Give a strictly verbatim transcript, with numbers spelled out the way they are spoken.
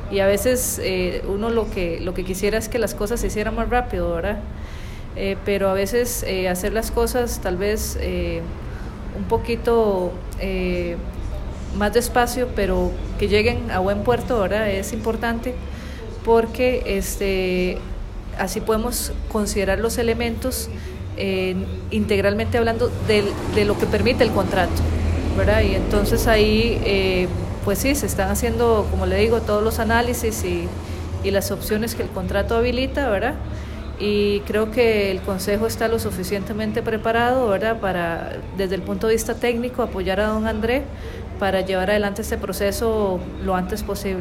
y a veces eh, uno lo que, lo que quisiera es que las cosas se hicieran más rápido, ¿verdad? Eh, pero a veces eh, hacer las cosas tal vez eh, un poquito eh, más despacio, pero que lleguen a buen puerto, ¿verdad? Es importante porque este, así podemos considerar los elementos eh, integralmente hablando de, de lo que permite el contrato, ¿verdad? Y entonces ahí, eh, pues sí, se están haciendo, como le digo, todos los análisis y, y las opciones que el contrato habilita, ¿verdad? Y creo que el Consejo está lo suficientemente preparado, ¿verdad?, para, desde el punto de vista técnico, apoyar a don André para llevar adelante este proceso lo antes posible.